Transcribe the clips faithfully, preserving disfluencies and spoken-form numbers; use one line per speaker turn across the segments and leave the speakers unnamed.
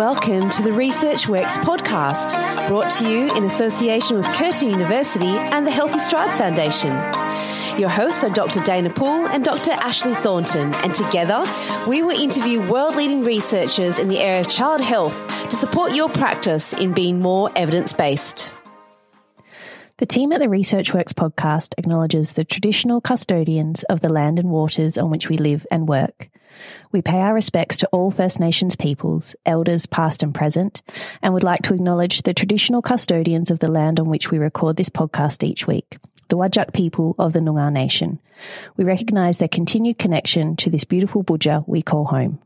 Welcome to the Research Works podcast, brought to you in association with Curtin University and the Healthy Strides Foundation. Your hosts are Doctor Dana Poole and Doctor Ashley Thornton, and together we will interview world-leading researchers in the area of child health to support your practice in being more evidence-based.
The team at the Research Works podcast acknowledges the traditional custodians of the land and waters on which we live and work. We pay our respects to all First Nations peoples, elders past and present, and would like to acknowledge the traditional custodians of the land on which we record this podcast each week, the Whadjuk people of the Noongar Nation. We recognise their continued connection to this beautiful budja we call home.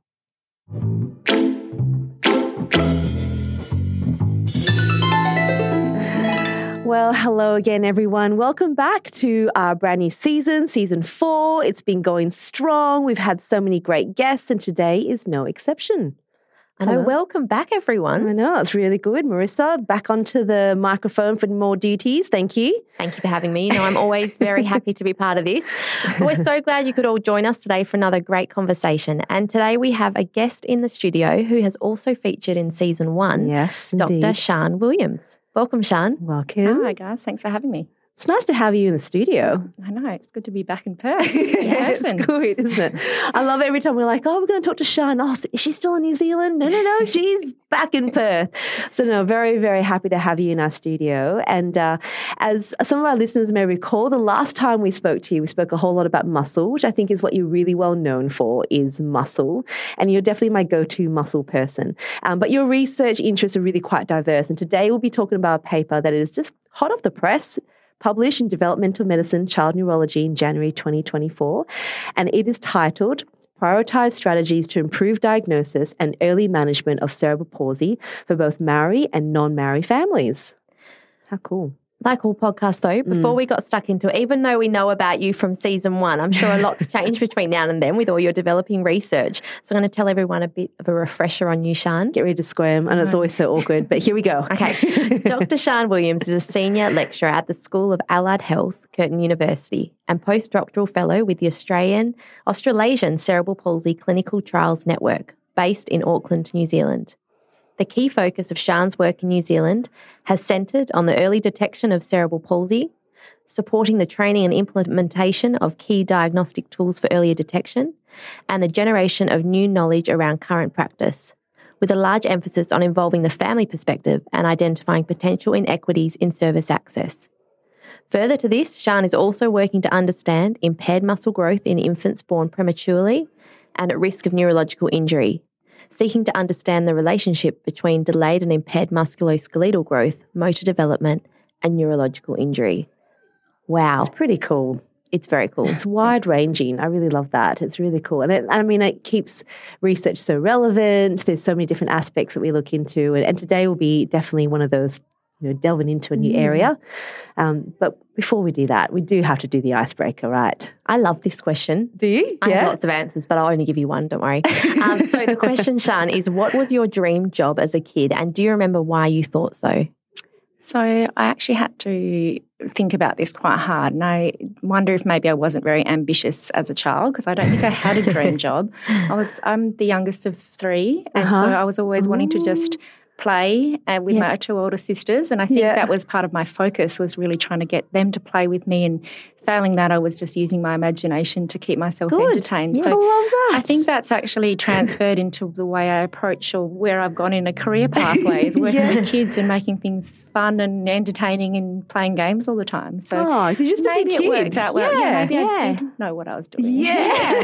Well, hello again, everyone. Welcome back to our brand new season, season four. It's been going strong. We've had so many great guests, and today is no exception.
I know. Welcome back, everyone.
I know. It's really good. Marissa, back onto the microphone for more duties. Thank you.
Thank you for having me. You know, I'm always very happy to be part of this. We're so glad you could all join us today for another great conversation. And today we have a guest in the studio who has also featured in season one.
Yes,
Doctor
indeed.
Sian Williams. Welcome, Sian.
Welcome.
Hi, guys. Thanks for having me.
It's nice to have you in the studio.
I know. It's good to be back in Perth.
Yeah, it's good, isn't it? I love every time we're like, oh, we're going to talk to Sian. Oh, is she still in New Zealand? No, no, no. She's back in Perth. So, no, very, very happy to have you in our studio. And uh, as some of our listeners may recall, the last time we spoke to you, we spoke a whole lot about muscle, which I think is what you're really well known for, is muscle. And you're definitely my go-to muscle person. Um, but your research interests are really quite diverse. And today we'll be talking about a paper that is just hot off the press, published in Developmental Medicine Child Neurology in January twenty twenty-four, and it is titled Prioritise Strategies to Improve Diagnosis and Early Management of Cerebral Palsy for Both Maori and Non-Maori Families. How cool.
Like all podcasts, though, before
Mm.
we got stuck into it, even though we know about you from season one, I'm sure a lot's changed between now and then with all your developing research. So I'm going to tell everyone a bit of a refresher on you, Sian.
Get ready to squirm. I know it's always so awkward, but here we go.
Okay. Doctor Sian Williams is a senior lecturer at the School of Allied Health, Curtin University, and postdoctoral fellow with the Australian Australasian Cerebral Palsy Clinical Trials Network, based in Auckland, New Zealand. The key focus of Sian's work in New Zealand has centred on the early detection of cerebral palsy, supporting the training and implementation of key diagnostic tools for earlier detection, and the generation of new knowledge around current practice, with a large emphasis on involving the family perspective and identifying potential inequities in service access. Further to this, Sian is also working to understand impaired muscle growth in infants born prematurely and at risk of neurological injury, seeking to understand the relationship between delayed and impaired musculoskeletal growth, motor development, and neurological injury. Wow.
It's pretty cool.
It's very cool.
It's wide-ranging. I really love that. It's really cool. And it, I mean, it keeps research so relevant. There's so many different aspects that we look into. And, and today will be definitely one of those, you know, delving into a new
Mm.
area. Um, but before we do that, we do have to do the icebreaker, right?
I love this question.
Do you?
I
yeah.
have lots of answers, but I'll only give you one, don't worry. Um, so the question, Sian, is what was your dream job as a kid, and do you remember why you thought so?
So I actually had to think about this quite hard, and I wonder if maybe I wasn't very ambitious as a child, because I don't think I had a dream job. I was I'm the youngest of three, and
Uh-huh.
so I was always wanting to just play uh, with
Yeah.
my two older sisters, and I think
Yeah.
that was part of my focus, was really trying to get them to play with me, and failing that I was just using my imagination to keep myself
Good.
entertained.
Yeah.
I
So
love that.
I think that's actually transferred into the way I approach or where I've gone in a career pathway, is working
Yeah.
with kids and making things fun and entertaining and playing games all the time. So
Oh, you're just a
maybe
big
it worked
kid.
out well. Yeah,
Yeah.
maybe
Yeah.
I didn't know what I was doing.
Yeah.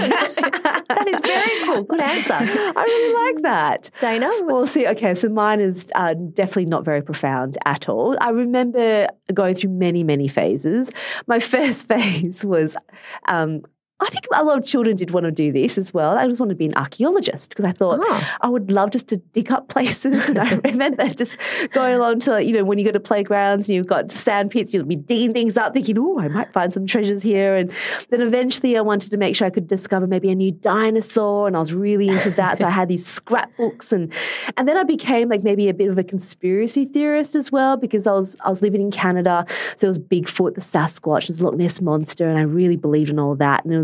That is very cool. Good answer.
I really like that.
Dana?
Well, see, okay, so mine is uh, definitely not very profound at all. I remember going through many, many phases. My first phase was, um, I think a lot of children did want to do this as well. I just wanted to be an archaeologist because I thought
Oh.
I would love just to dig up places. And I remember just going along to, you know, when you go to playgrounds and you've got sand pits, you'll be digging things up thinking, oh, I might find some treasures here. And then eventually I wanted to make sure I could discover maybe a new dinosaur, and I was really into that. So I had these scrapbooks, and and then I became like maybe a bit of a conspiracy theorist as well, because I was I was living in Canada. So it was Bigfoot, the Sasquatch, there's Loch Ness Monster, and I really believed in all of that. And it was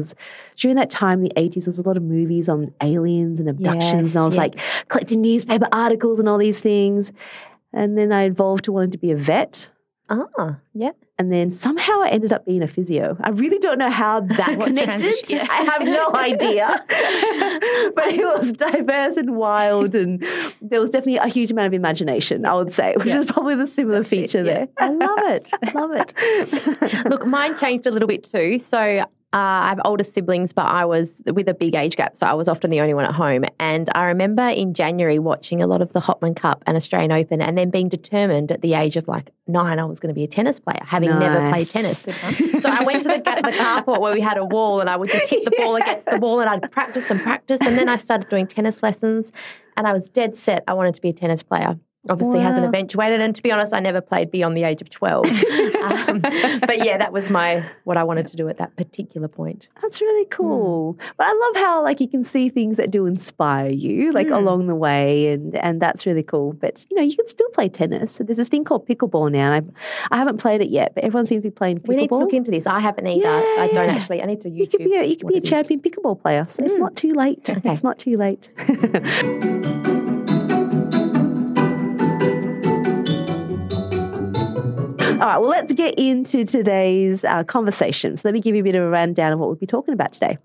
was during that time in the eighties, there was a lot of movies on aliens and abductions.
Yes,
and I was
yeah.
like collecting newspaper articles and all these things. And then I evolved to wanting to be a vet.
Ah, yeah.
And then somehow I ended up being a physio. I really don't know how that
What
connected.
transition, yeah.
I have no idea. But it was diverse and wild, and there was definitely a huge amount of imagination, I would say, which
Yeah.
is probably the similar
That's it,
feature
yeah.
there.
I love it. I love it. Look, mine changed a little bit too. So uh, I have older siblings, but I was with a big age gap, so I was often the only one at home. And I remember in January watching a lot of the Hopman Cup and Australian Open, and then being determined at the age of like nine I was going to be a tennis player, having never played
Nice.
tennis. So I went to the, ga- the carport where we had a wall, and I would just hit the ball against the wall, and I'd practice and practice. And then I started doing tennis lessons, and I was dead set I wanted to be a tennis player. Obviously
Wow.
hasn't eventuated, and to be honest, I never played beyond the age of twelve. um, but yeah, that was my what I wanted to do at that particular point.
That's really cool. But I love how like you can see things that do inspire you like
Mm.
along the way, and and that's really cool. But you know, you can still play tennis. So there's this thing called pickleball now. And I I haven't played it yet, but everyone seems to be playing pickleball.
We need to look into this. I haven't either. I don't
Yeah.
actually. I need to YouTube.
You could be a, you could
what
be a
it is.
champion pickleball player. So it's
Mm.
not too late.
Okay.
It's not too late. All right, well, let's get into today's uh, conversation. So let me give you a bit of a rundown of what we'll be talking about today.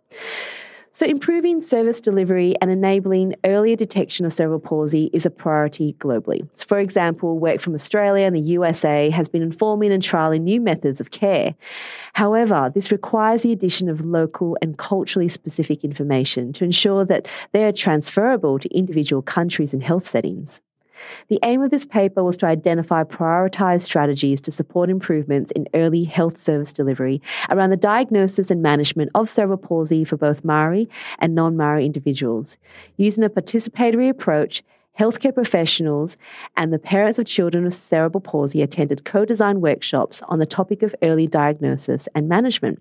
So improving service delivery and enabling earlier detection of cerebral palsy is a priority globally. So for example, work from Australia and the U S A has been informing and trialling new methods of care. However, this requires the addition of local and culturally specific information to ensure that they are transferable to individual countries and health settings. The aim of this paper was to identify prioritised strategies to support improvements in early health service delivery around the diagnosis and management of cerebral palsy for both Maori and non-Maori individuals. Using a participatory approach, healthcare professionals and the parents of children with cerebral palsy attended co-design workshops on the topic of early diagnosis and management.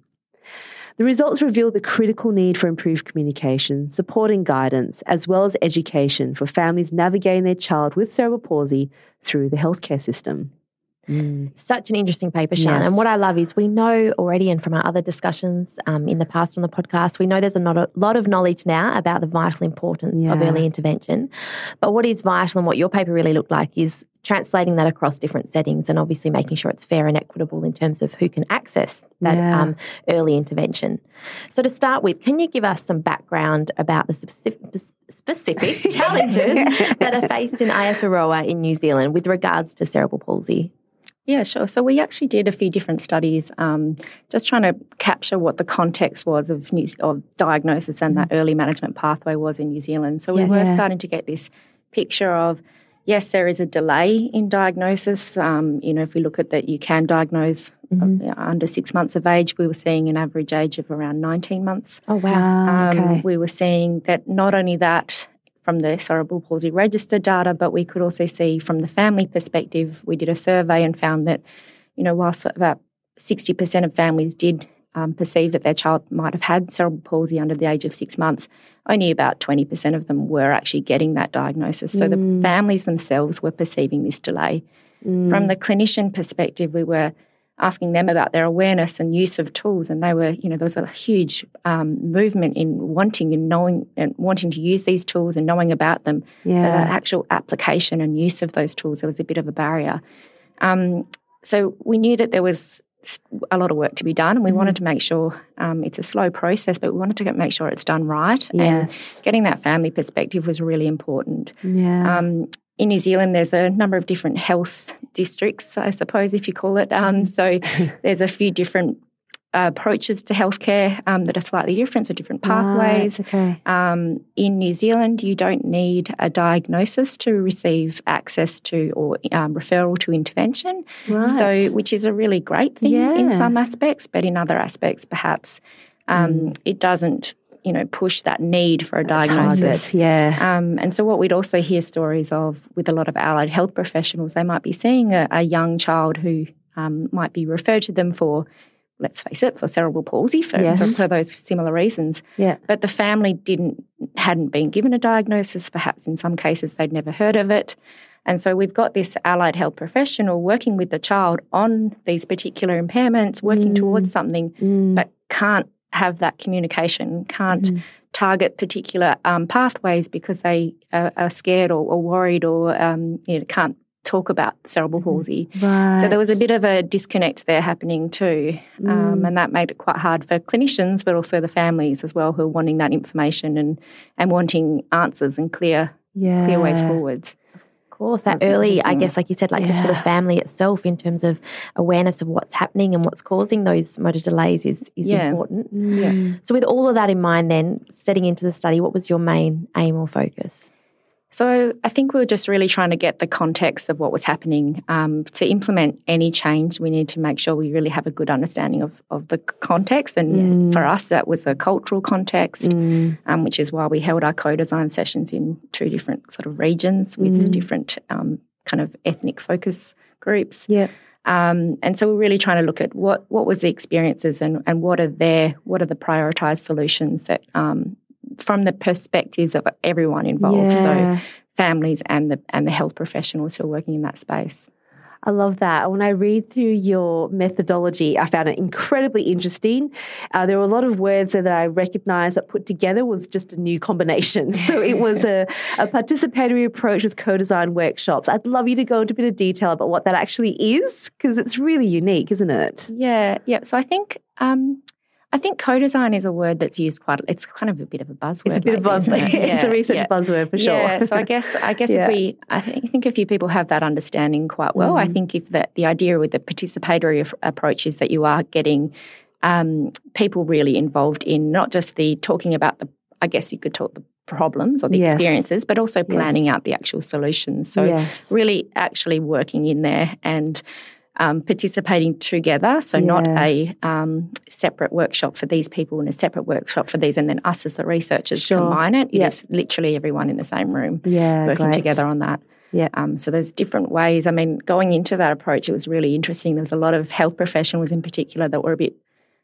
The results revealed the critical need for improved communication, support and guidance, as well as education for families navigating their child with cerebral palsy through the healthcare system. Mm.
Such an interesting paper, Sian.
Yes.
And what I love is we know already, and from our other discussions um, in the past on the podcast, we know there's a, not a lot of knowledge now about the vital importance of
Yeah.
early intervention. But what is vital and what your paper really looked like is translating that across different settings and obviously making sure it's fair and equitable in terms of who can access that
Yeah.
um, early intervention. So to start with, can you give us some background about the specific, specific challenges that are faced in Aotearoa in New Zealand with regards to cerebral palsy?
Yeah, sure. So we actually did a few different studies, um, just trying to capture what the context was of, New, of diagnosis and that early management pathway was in New Zealand. So we
Yes.
were
Yeah.
starting to get this picture of, yes, there is a delay in diagnosis. Um, you know, if we look at that, you can diagnose
Mhm.
uh, under six months of age. We were seeing an average age of around nineteen months.
Oh, wow.
Ah,
Um,
okay.
We were seeing that not only that from the cerebral palsy register data, but we could also see from the family perspective. We did a survey and found that, you know, whilst about sixty percent of families did um, perceive that their child might have had cerebral palsy under the age of six months, only about twenty percent of them were actually getting that diagnosis. So
Mm.
the families themselves were perceiving this delay.
Mm.
From the clinician perspective, we were asking them about their awareness and use of tools, and they were, you know, there was a huge um, movement in wanting and knowing and wanting to use these tools and knowing about them. But
yeah.
the actual application and use of those tools, there was a bit of a barrier. Um, so we knew that there was a lot of work to be done, and we
Mhm.
wanted to make sure um, it's a slow process, but we wanted to make sure it's done right.
Yes.
And getting that family perspective was really important.
Yeah.
Um, in New Zealand, there's a number of different health districts, I suppose, if you call it. Um, so there's a few different uh, approaches to healthcare um, that are slightly different, so different pathways.
Right, okay.
Um, in New Zealand, you don't need a diagnosis to receive access to or um, referral to intervention.
Right.
So, which is a really great thing in
Yeah.
some aspects, but in other aspects, perhaps um,
Mm.
it doesn't, you know, push that need for a
Target,
diagnosis.
Yeah.
Um, and so, what we'd also hear stories of with a lot of allied health professionals, they might be seeing a, a young child who um, might be referred to them for, let's face it, for cerebral palsy for,
Yes.
for, for those similar reasons.
Yeah.
But the family didn't hadn't been given a diagnosis. Perhaps in some cases they'd never heard of it. And so we've got this allied health professional working with the child on these particular impairments, working
Mm.
towards something,
Mm.
but can't have that communication, can't
Mm-hmm.
target particular um, pathways because they are, are scared or, or worried or um, you know, can't talk about cerebral palsy.
Right.
So there was a bit of a disconnect there happening too, um,
Mm.
and that made it quite hard for clinicians, but also the families as well, who are wanting that information and and wanting answers and clear
yeah.
clear ways forwards.
Of course, that
That's
early, I
interesting.
guess, like you said, like just for the
Yeah.
family itself in terms of awareness of what's happening and what's causing those motor delays is, is
Yeah.
important.
Mm.
So with all of that in mind then, setting into the study, what was your main aim or focus?
So I think we were just really trying to get the context of what was happening. Um, to implement any change, we need to make sure we really have a good understanding of, of the context. And
Mm.
for us, that was a cultural context,
Mm.
um, which is why we held our co-design sessions in two different sort of regions with
Mm.
different um, kind of ethnic focus groups.
Yeah.
Um, and so we're really trying to look at what what was the experiences and, and what are their what are the prioritised solutions that um, from the perspectives of everyone involved.
Yeah.
So families and the and the health professionals who are working in that space.
I love that. When I read through your methodology, I found it incredibly interesting. Uh, there were a lot of words there that I recognized that put together was just a new combination. So it was a, a participatory approach with co-design workshops. I'd love you to go into a bit of detail about what that actually is, because it's really unique, isn't it?
Yeah, yeah. So I think um, I think co-design is a word that's used quite. It's kind of a bit of a buzzword.
It's a bit of
lately,
buzzword.
isn't it?
It's a
Yeah,
research
yeah.
buzzword for sure.
Yeah, so I guess I guess
Yeah.
if we, I think, I think a few people have that understanding quite well. I
Mm.
think if that the idea with the participatory af- approach is that you are getting um, people really involved in not just the talking about the, I guess you could talk the problems or the
Yes.
experiences, but also planning
Yes.
out the actual solutions. So
yes.
really actually working in there and um, participating together. So not
Yeah.
a um, separate workshop for these people and a separate workshop for these, and then us as the researchers
Sure.
combine it. It
Yep.
is literally everyone in the same room
Yeah,
working
great.
together on that.
Yeah.
Um, so there's different ways. I mean, going into that approach, it was really interesting. There was a lot of health professionals in particular that were a bit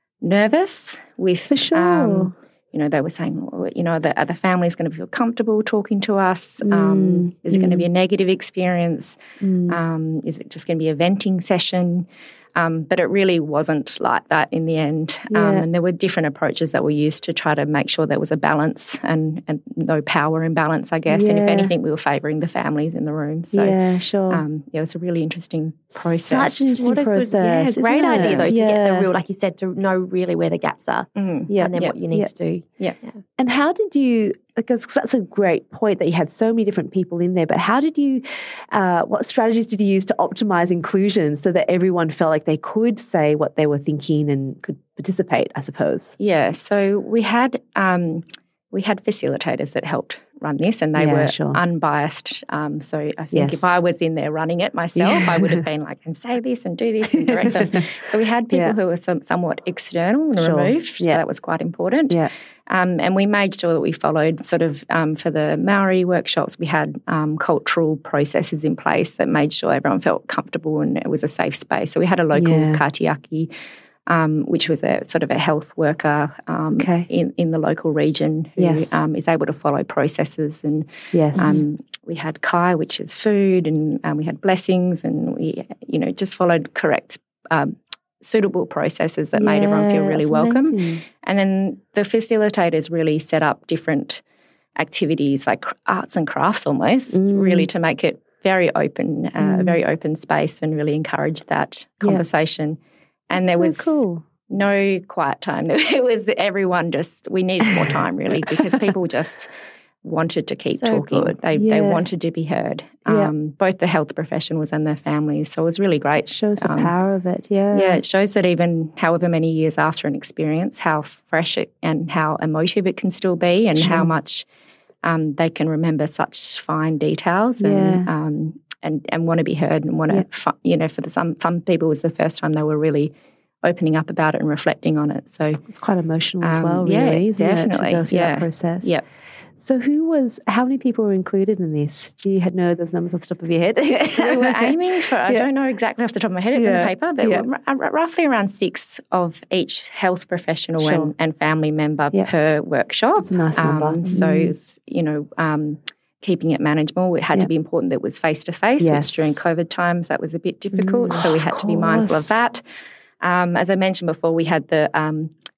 nervous with,
For sure.
um, you know, they were saying, well, you know, the, are the families going to feel comfortable talking to us? Um,
Mm,
is it going to
mm.
be a negative experience?
Mm.
Um, is it just going to be a venting session? Um, but it really wasn't like that in the end. Um,
Yeah.
and there were different approaches that were used to try to make sure there was a balance and, and no power imbalance, I guess. And if
Yeah.
anything, we were favouring the families in the room. So
yeah, sure.
um, yeah, it was a really interesting process.
Such an interesting
What a good,
process.
yeah, great
isn't
idea
it?
though to get
Yeah.
the real, like you said, to know really where the gaps are
Mm.
Yeah.
and then
yeah,
what you need
yeah.
to do.
And how did you, because that's a great point that you had so many different people in there, but how did you, uh, what strategies did you use to optimize inclusion so that everyone felt like they could say what they were thinking and could participate, I suppose?
Yeah, so we had um, we had facilitators that helped run this, and they
Yeah,
were
sure.
unbiased. Um, so I think
Yes.
if I was in there running it myself, I would have been like, and say this and do this and direct them. So we had people
Yeah.
who were some, somewhat external and
Sure.
removed. So
Yeah.
that was quite important.
Yeah.
Um, and we made sure that we followed sort of um, for the Maori workshops, we had um, cultural processes in place that made sure everyone felt comfortable and it was a safe space. So we had a local
Yeah.
katiaki, um, which was a sort of a health worker um,
Okay.
in, in the local region who
Yes.
um, is able to follow processes. And
Yes.
um, we had kai, which is food, and um, we had blessings, and we, you know, just followed correct um, suitable processes that made everyone feel
Yeah,
really
that's
welcome.
amazing.
And then the facilitators really set up different activities like arts and crafts almost,
Mm.
really to make it very open, uh, a
Mm.
very open space and really encourage that
Yeah.
conversation. And there
So
was
cool.
no quiet time. It was everyone just, we needed more time really because people just wanted to keep
So
talking.
good.
They
Yeah.
they wanted to be heard,
Yeah.
um, both the health professionals and their families. So it was really great.
Shows the
Um,
power of it. Yeah.
Yeah, it shows that even however many years after an experience, how fresh it and how emotive it can still be, and how
Sure.
much um, they can remember such fine details and
Yeah.
um, and and want to be heard and want to,
Yeah.
you know, for the, some some people it was the first time they were really opening up about it and reflecting on it. So
It's quite emotional as
Um,
well,
yeah,
really, isn't it,
definitely,
to go through
yeah.
that process?
yeah,
So who was, how many people were included in this? Do you know those numbers off the top of your head?
we were aiming for, I
Yeah.
don't know exactly off the top of my head, it's in
Yeah.
the paper, but
Yeah.
we're r- r- roughly around six of each health professional
Sure.
and, and family member
Yeah.
per workshop.
That's a nice number.
Um, so
Mm.
it's, you know, um, keeping it manageable. It had
Yeah.
to be important that it was face-to-face,
Yes.
which during COVID times that was a bit difficult.
Mm,
so we
of
had to be mindful
course.
of that. Um, as I mentioned before, we had the um,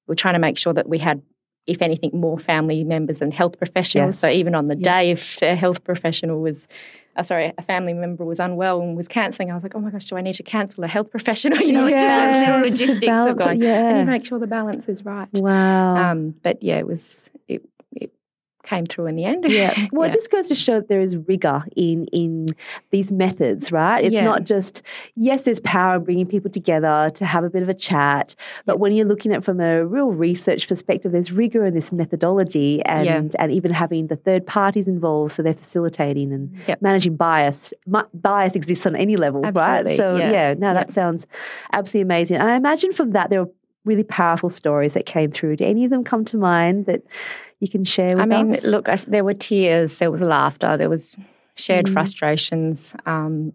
were trying to make sure that we had, if anything, more family members and health professionals.
Yes.
So even on the
Yeah.
day, if a health professional was, uh, sorry, a family member was unwell and was cancelling, I was like, oh my gosh, do I need to cancel a health professional? You know, it's
Yeah,
just those little
just to
logistics of
balance it,
going,
yeah.
I need to make sure the balance is right.
Wow.
Um, but yeah, it was, it, it came through in the end.
Yeah. Well,
Yeah.
it just goes to show that there is rigor in in these methods, right? It's
Yeah.
not just, yes, there's power in bringing people together to have a bit of a chat, but
Yep.
when you're looking at it from a real research perspective, there's rigor in this methodology and,
Yeah.
and even having the third parties involved, so they're facilitating and
Yep.
managing bias. Mi- bias exists on any level, right?
Absolutely,
So,
yeah.
yeah, no, that
Yep.
sounds absolutely amazing. And I imagine from that there were really powerful stories that came through. Do any of them come to mind that you can share with
I mean,
us?
look, I, there were tears, there was laughter, there was shared
Mm.
frustrations, um,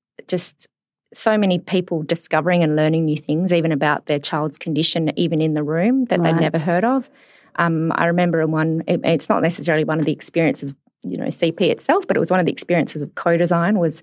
just so many people discovering and learning new things, even about their child's condition, even in the room that
Right.
they'd never heard of. Um, I remember in one, it, it's not necessarily one of the experiences, you know, C P itself, but it was one of the experiences of co-design was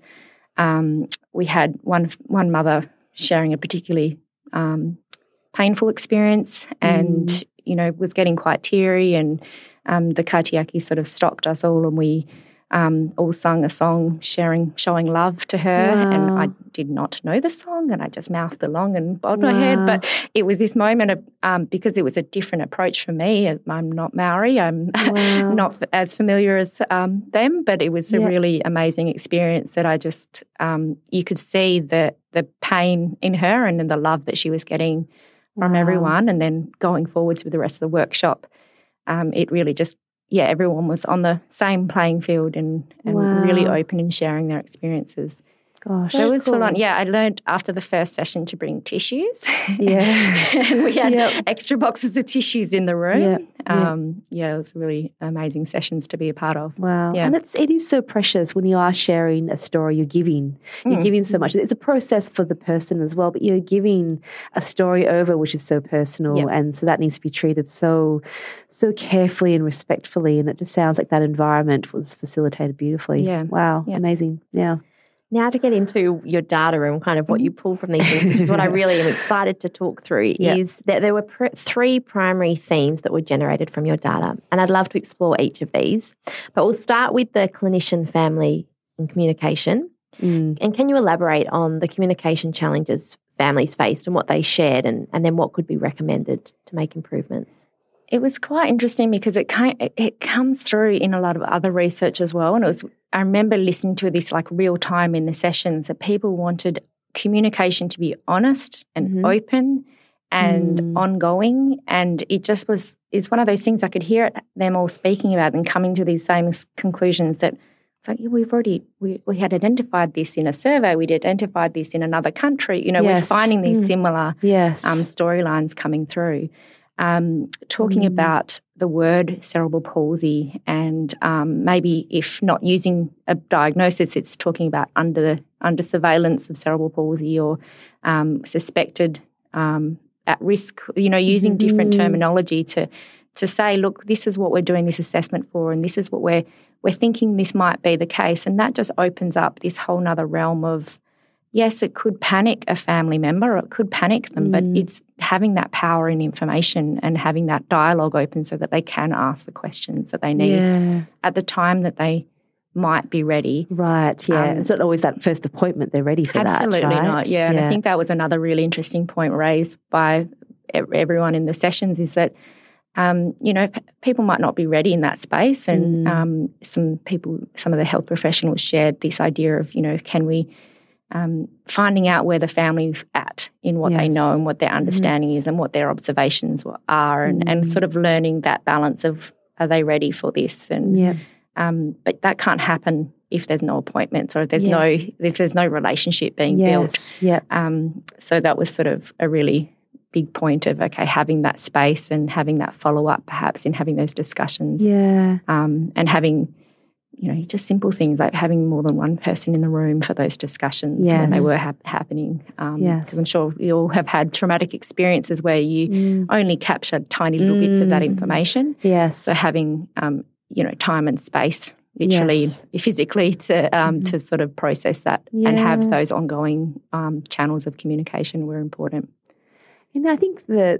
um, we had one one mother sharing a particularly um, painful experience and,
Mm.
you know, was getting quite teary and um, the kaitiaki sort of stopped us all and we um, all sung a song sharing, showing love to her. And I
Wow.
did not know the song and I just mouthed along and bobbed my
Wow.
head. But it was this moment of, um, because it was a different approach for me. I'm not Maori. I'm
Wow.
not f- as familiar as um, them, but it was a
Yeah.
really amazing experience that I just, um, you could see the, the pain in her and then the love that she was getting from
Wow.
everyone. And then going forwards with the rest of the workshop, um, it really just, yeah, everyone was on the same playing field and, and really
Wow.
open in sharing their experiences.
Gosh.
So it was full on.
cool.
Yeah, I learned after the first session to bring tissues.
Yeah.
and we had
Yep.
extra boxes of tissues in the room.
Yep, yep.
Um, yeah, it was really amazing sessions to be a part of.
Wow.
Yeah.
And it's it is so precious when you are sharing a story, you're giving. You're
Mm.
giving so much. It's a process for the person as well, but you're giving a story over which is so personal.
Yep.
And so that needs to be treated so so carefully and respectfully. And it just sounds like that environment was facilitated beautifully.
Yeah.
Wow.
Yeah.
Amazing. Yeah.
Now to get into your data and kind of what you pull from these things, which is what I really am excited to talk through,
Yeah.
is that there were pr- three primary themes that were generated from your data. And I'd love to explore each of these. But we'll start with the clinician, family and communication.
Mm.
And can you elaborate on the communication challenges families faced and what they shared and, and then what could be recommended to make improvements?
It was quite interesting because it kind it comes through in a lot of other research as well. And it was I remember listening to this like real time in the sessions that people wanted communication to be honest and
Mhm.
open and
Mm.
ongoing. And it just was it's one of those things I could hear it, them all speaking about and coming to these same s- conclusions that it's like, yeah, we've already we, we had identified this in a survey, we'd identified this in another country. You know, we're
Yes.
finding these
Mm.
similar
Yes.
um, storylines coming through. Um, talking
Mm.
about the word cerebral palsy and um, maybe if not using a diagnosis, it's talking about under under surveillance of cerebral palsy or um, suspected um, at risk, you know, using different
Mhm.
terminology to to say, look, this is what we're doing this assessment for and this is what we're we're thinking this might be the case. And that just opens up this whole nother realm of, yes, it could panic a family member or it could panic them, but
Mm.
it's having that power in information and having that dialogue open so that they can ask the questions that they need
Yeah.
at the time that they might be ready.
Right. Yeah.
Um,
it's not always that first appointment they're ready for
Absolutely
that. Right?
not. Yeah. And I think that was another really interesting point raised by e- everyone in the sessions is that, um, you know, p- people might not be ready in that space. And
Mm.
um, some people, some of the health professionals shared this idea of, you know, can we um, finding out where the family's at in what they
Yes.
know and what their understanding is and what their observations wa- are and, and
Mm.
sort of learning that balance of are they ready for this? And
Yeah.
um, but that can't happen if there's no appointments or if there's
Yes.
no if there's no relationship being built.
Yes. Yeah.
Um, so that was sort of a really big point of okay, having that space and having that follow up, perhaps in having those discussions,
Yeah.
um, and having you know just simple things like having more than one person in the room for those discussions when they
Yes.
were hap- happening. Um,
Yes.
Because I'm sure we all have had traumatic experiences where you
Mm.
only captured tiny little bits of that
Mm.
information.
Yes.
So having um, you know time and space, literally,
Yes.
physically, to um,
Mhm.
to sort of process that and have
Yeah.
those ongoing um, channels of communication were important.
And I think that,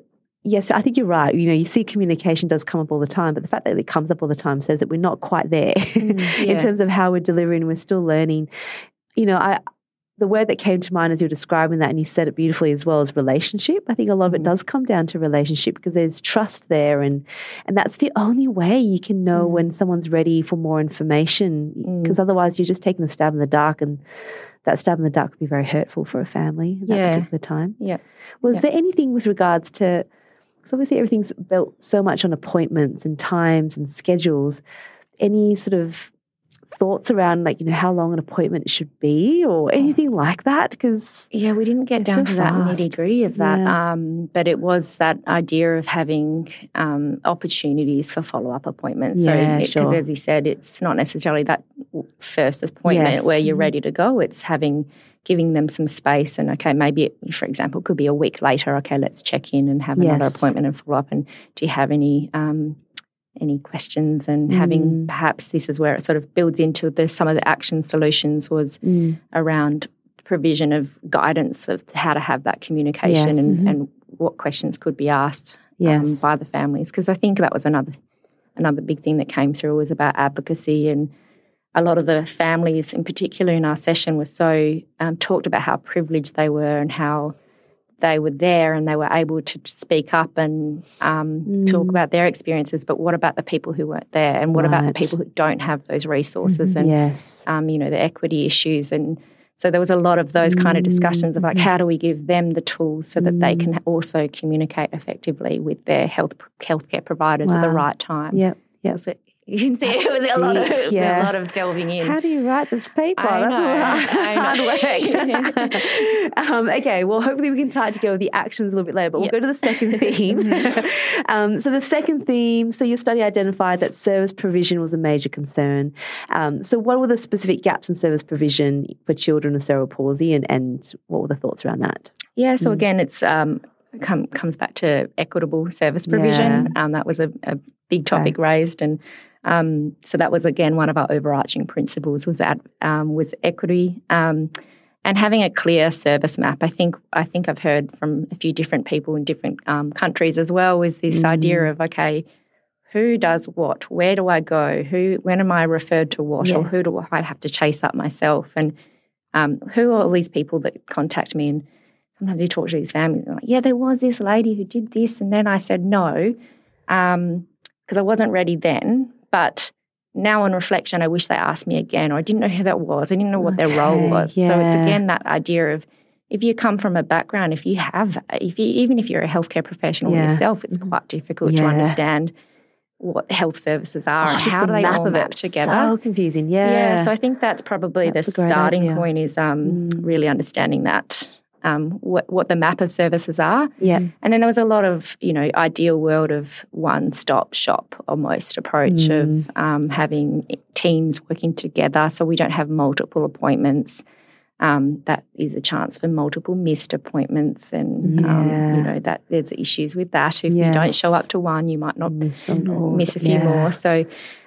yes, I think you're right. You know, you see communication does come up all the time, but the fact that it comes up all the time says that we're not quite there
Mm,
in
yeah.
terms of how we're delivering. We're still learning. You know, I the word that came to mind as you were describing that, and you said it beautifully as well, is relationship. I think a lot of it
Mm.
does come down to relationship because there's trust there, and and that's the only way you can know
Mm.
when someone's ready for more information.
Mm.
Because otherwise, you're just taking a stab in the dark, and that stab in the dark could be very hurtful for a family at that
Yeah.
particular time.
Yeah.
Was
Yeah.
there anything with regards to? Because obviously everything's built so much on appointments and times and schedules. Any sort of thoughts around, like, you know, how long an appointment should be or anything like that? Because
Yeah, we didn't get
They're
down
so
to that
fast.
nitty gritty of that,
Yeah.
um, but it was that idea of having um, opportunities for follow up appointments.
Yeah,
so, because
sure.
as you said, it's not necessarily that first appointment
Yes.
where you're
Mhm.
ready to go. It's having giving them some space, and okay, maybe it, for example, could be a week later. Okay, let's check in and have another
Yes.
appointment and follow up. And do you have any? Um, any questions, and having
Mm.
perhaps this is where it sort of builds into the some of the action solutions was
Mm.
around provision of guidance of how to have that communication
Yes.
and,
Mhm.
and what questions could be asked um,
Yes.
by the families. Because I think that was another another big thing that came through was about advocacy, and a lot of the families in particular in our session were so um, talked about how privileged they were and how they were there and they were able to speak up and um,
Mm.
talk about their experiences. But what about the people who weren't there? And what about the
Right.
people who don't have those resources? And
Yes.
um, you know, the equity issues. And so there was a lot of those kind of discussions of like,
Mhm.
how do we give them the tools so that they
Mm.
can also communicate effectively with their health healthcare providers at the
Wow.
right time?
Yep. Yep.
So you can see it
That's
was a lot of
deep,
there's
yeah.
a lot of delving in.
How do you write this paper?
I
That's
know,
a lot
I
hard work. um, okay, well, hopefully we can tie it together with the actions a little bit later, but we'll
Yep.
go to the second theme. um, so the second theme, so your study identified that service provision was a major concern. Um, so what were the specific gaps in service provision for children with cerebral palsy, and, and what were the thoughts around that?
Yeah, so
Mm.
again, it's um, come, comes back to equitable service provision. Um, that was a, a big topic raised, and um, so that was again one of our overarching principles was that um, was equity um, and having a clear service map. I think I think I've heard from a few different people in different um, countries as well. Was this
Mm.
idea of okay, who does what? Where do I go? Who? When am I referred to what?
Yeah.
Or who do I have to chase up myself? And um, who are all these people that contact me? And sometimes you talk to these families and like, yeah, there was this lady who did this, and then I said no because um, I wasn't ready then. But now on reflection, I wish they asked me again, or I didn't know who that was. I didn't know what their role
Okay,
was. So it's
yeah.
again that idea of if you come from a background, if you have, if you even if you're a healthcare professional
Yeah.
yourself, it's
Mhm.
quite difficult to
Yeah.
understand what health services are
Oh,
and
just
how
the
do they
map
all
of
map
it.
together.
So confusing, yeah.
Yeah, so I think that's probably
That's a
the
great
starting
idea.
point is um,
Mm.
really understanding that um, what what the map of services are.
yeah.
And then there was a lot of, you know, ideal world of one-stop shop almost approach
Mm.
of um, having teams working together so we don't have multiple appointments. Um, that is a chance for multiple missed appointments and, um,
Yeah.
you know, that there's issues with that. If you don't show
Yes.
up to one, you might not
miss, on all
miss a
of-
few
yeah.
more. So,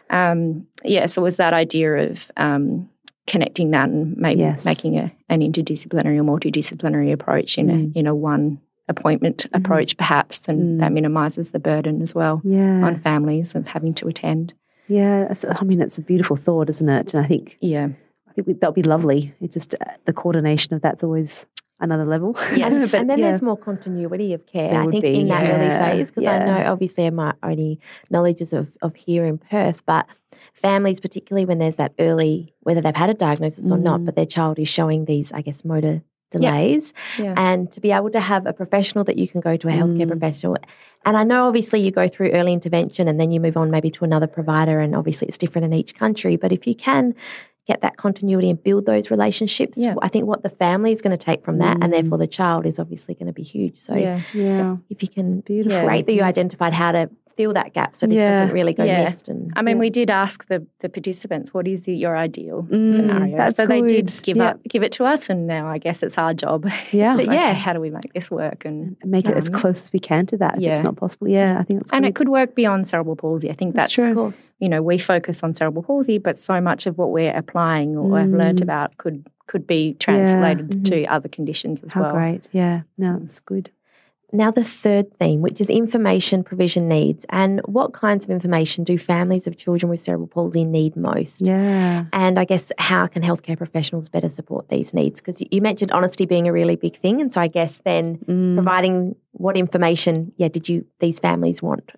um, yeah, so it was that idea of um, connecting that and maybe
Yes.
making a, an interdisciplinary or multidisciplinary approach in
Mm.
a in a one appointment
Mhm.
approach, perhaps, and
Mm.
that minimises the burden as well
Yeah.
on families of having to attend.
Yeah, it's- I mean, it's a beautiful thought, isn't it? And I think
Yeah,
I think we- that'll be lovely. It just uh, the coordination of that's always another level.
Yes.
But
and then
yeah.
there's more continuity of care,
There
I
would
think,
be,
in that
yeah,
early phase, because I
yeah.
know obviously my only knowledge is of, of here in Perth, but families, particularly when there's that early, whether they've had a diagnosis or not,
Mm.
but their child is showing these, I guess, motor delays,
yeah,
and to be able to have a professional that you can go to a healthcare
Mm.
professional. And I know obviously you go through early intervention and then you move on maybe to another provider, and obviously it's different in each country, but if you can get that continuity and build those relationships,
Yeah.
I think what the family is going to take from that and
Mm.
therefore the child is obviously going to be huge. So
yeah.
yeah.
if you can,
beautiful.
it's great that you
Yes.
identified how to fill that gap so this
Yeah.
doesn't really go
Yeah.
missed. And
I mean,
Yeah.
we did ask the, the participants, what is your ideal
Mm,
scenario?
that's
so they did
good.
give
Yeah.
up, give it to us, and now I guess it's our job.
Yeah.
to,
So,
yeah,
okay.
how do we make this work? And
Make it as
um,
close as we can to that if
yeah.
it's not possible. Yeah, I think that's
and
good.
it could work beyond cerebral palsy. I think
That's
that's,
true.
of course.
you know, we focus on cerebral palsy, but so much of what we're applying or have learned
Mm.
about could could be translated
mhm.
to other conditions as
How
well.
great. Yeah, no, it's good.
now the third theme, which is information provision needs, and what kinds of information do families of children with cerebral palsy need most?
Yeah.
And I guess how can healthcare professionals better support these needs? Because you mentioned honesty being a really big thing, and so I guess then
Mm.
providing what information, yeah, did you these families want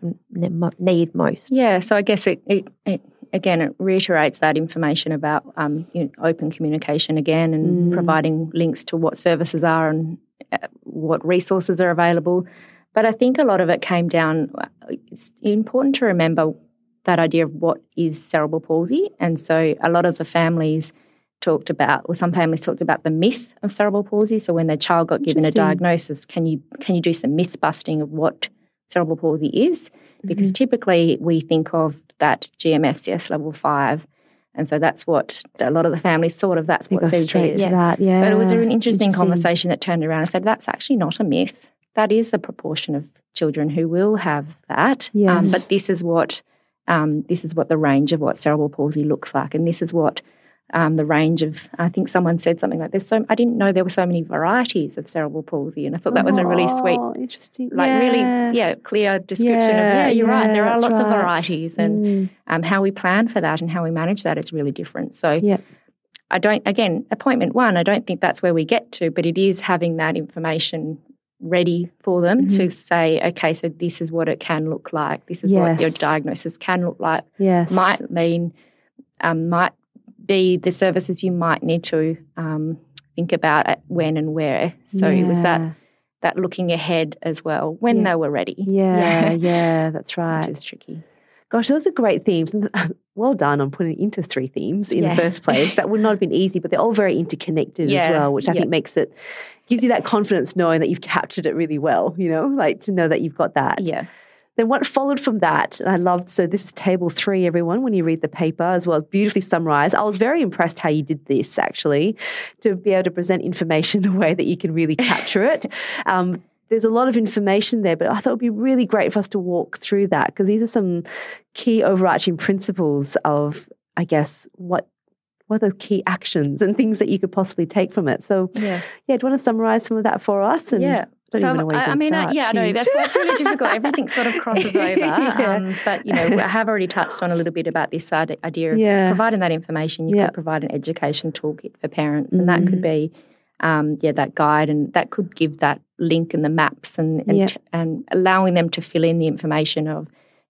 need most?
Yeah, so I guess it, it, it again it reiterates that information about um, you know, open communication again, and
Mm.
providing links to what services are and uh, what resources are available. But I think a lot of it came down. It's important to remember that idea of what is cerebral palsy, and so a lot of the families talked about, or some families talked about the myth of cerebral palsy. So when their child got given a
Interesting.
diagnosis, can you can you do some myth busting of what cerebral palsy is? Because typically we think of that G M F C S level five, and so that's what a lot of the families sort of that's
They
what
go
C P
straight
is.
to that. Yeah.
But it was an interesting,
Interesting.
conversation that turned around and said that's actually not a myth. That is a proportion of children who will have that. Um,
Yes.
but this is what um, this is what the range of what cerebral palsy looks like, and this is what um, the range of. I think someone said something like this. So I didn't know there were so many varieties of cerebral palsy, and I thought that was a really sweet,
Oh, interesting.
like
yeah.
really, yeah, clear description of
Yeah,
yeah, you're right. There
yeah,
are
that's
lots of
right.
varieties, and
Mm.
um, how we plan for that and how we manage that is really different. So
Yeah.
I don't, again, appointment one, I don't think that's where we get to, but it is having that information ready for them
Mhm.
to say, okay, so this is what it can look like. This is what your
Yes.
diagnosis can look like.
Yes.
Might mean, um, might be the services you might need to um, think about at when and where. So it was that
Yeah.
that looking ahead as well when
Yeah.
they were ready.
Yeah, yeah, that's right.
Which is tricky.
Gosh, those are great themes. And well done on putting it into three themes in
Yeah.
the first place. That would not have been easy, but they're all very interconnected as
Yeah,
well, which I
yeah.
think makes it, gives you that confidence knowing that you've captured it really well, you know, like to know that you've got that.
Yeah.
Then what followed from that, and I loved, so this is table three, everyone, when you read the paper as well, beautifully summarised. I was very impressed how you did this, actually, to be able to present information in a way that you can really capture it. Um, there's a lot of information there, but I thought it would be really great for us to walk through that, because these are some key overarching principles of, I guess, what what are the key actions and things that you could possibly take from it. So,
Yeah.
yeah, do you want to summarise some of that for us? And
Yeah.
I don't
So
even know where
I,
you're
I
gonna
mean, uh,
start.
yeah,
It's
no,
huge.
that's that's really difficult. Everything sort of crosses over.
Yeah.
Um, but you know, I have already touched on a little bit about this ide- idea of
Yeah.
providing that information. You
Yeah.
could provide an education toolkit for parents, and that could
Mm.
be, um, yeah, that guide, and that could give that link and the maps, and and,
Yeah.
t- and allowing them to fill in the information of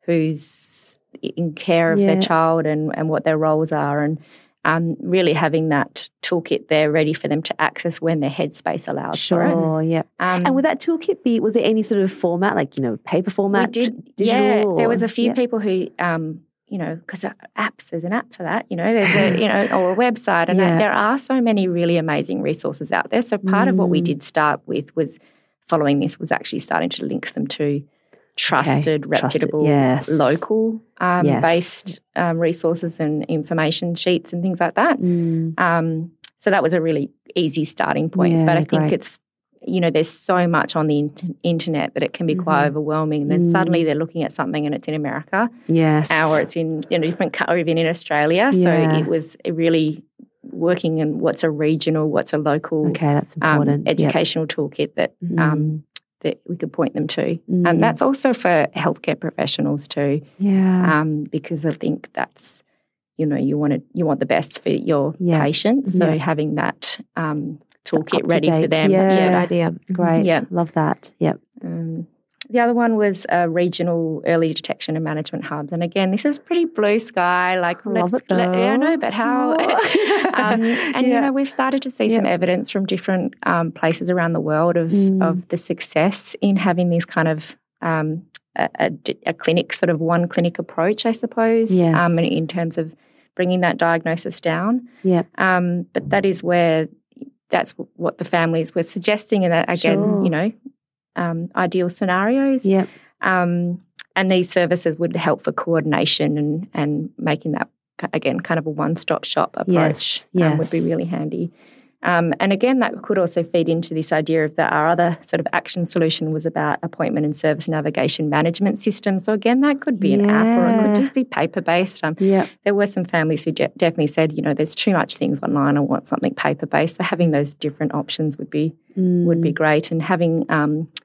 who's in care of
Yeah.
their child and and what their roles are, and um, really having that toolkit there ready for them to access when their headspace allows for it.
Sure, yeah.
Um,
And would that toolkit be, was there any sort of format, like, you know, paper format?
We did,
digital,
yeah.
or-
There was a few
yeah.
people who, um, you know, because apps, there's an app for that, you know, there's a, you know, or a website, and
Yeah.
there are so many really amazing resources out there. So part of what we
Mm.
did start with was following this was actually starting to link them to trusted,
Trusted,
reputable,
yes.
local um,
Yes.
based um, resources and information sheets and things like that.
Mm,
Um, so that was a really easy starting point.
Yeah,
but I think
great.
it's, you know, there's so much on the in- internet that it can be quite
Mhm.
overwhelming. And then
Mm.
suddenly they're looking at something and it's in America,
yes.
or it's in, you know, different, co- or even in Australia. So
Yeah.
it was really working in what's a regional, what's a local
Okay, that's
um,
important. Yep.
educational toolkit that
Mm.
um, that we could point them to.
Mm.
And that's also for healthcare professionals too,
Yeah.
um, because I think that's, you know, you want to you want the best for your
Yeah.
patient. So
Yeah.
having that um,
So
toolkit
up to
ready for
date.
them.
Yeah.
Good idea.
Great.
Yeah.
Love that. Yep.
Um, the other one was uh, regional early detection and management hubs. And again, this is pretty blue sky. Like,
Love
let's
it,
let, yeah, I
though.
know, but how?
Oh.
um, and you
Yeah.
know, we've started to see some
Yeah.
evidence from different um, places around the world of
Mm.
of the success in having these kind of um, a, a, a clinic, sort of one clinic approach, I suppose.
Yes.
Um, in terms of bringing that diagnosis down.
Yep.
Um, but that is where that's what the families were suggesting, and that again,
Sure.
you know, um, ideal scenarios.
Yep.
Um, and these services would help for coordination and and making that again kind of a one-stop shop approach.
Yes,
um, would be
yes.
really handy. Um, and again, that could also feed into this idea of that our other sort of action solution was about appointment and service navigation management system. So again, that could be an app, or it
Yeah.
could just be paper-based. Um,
Yep.
there were some families who de- definitely said, you know, there's too much things online. I want something paper-based. So having those different options would be would be
Mm.
great, and having um,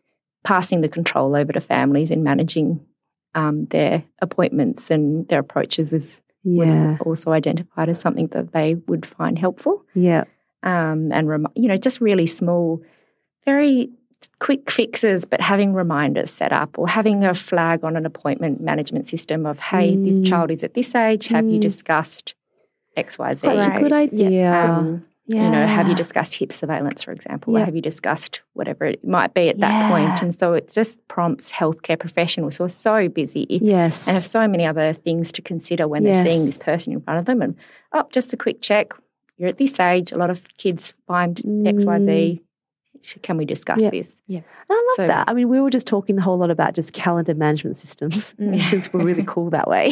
passing the control over to families in managing um, their appointments and their approaches is
Yeah.
was also identified as something that they would find helpful.
Yeah.
Um, and, rem- you know, just really small, very quick fixes, but having reminders set up or having a flag on an appointment management system of, hey,
Mm.
this child is at this age. Have you
Mm.
discussed X, Y, Z?
Such a good
Right. Yeah.
idea.
Um,
yeah.
You know, have you discussed hip surveillance, for example? Or
Yep.
have you discussed whatever it might be at that
Yeah.
point? And so it just prompts healthcare professionals who are so busy
Yes.
and have so many other things to consider when they're seeing
Yes.
this person in front of them. And, oh, just a quick check. You're at this age. A lot of kids find X, Y, Z. Can we discuss
Yep.
this?
Yeah.
I love
So-
that. I mean, we were just talking a whole lot about just calendar management systems
Mm.
because we're really cool that way.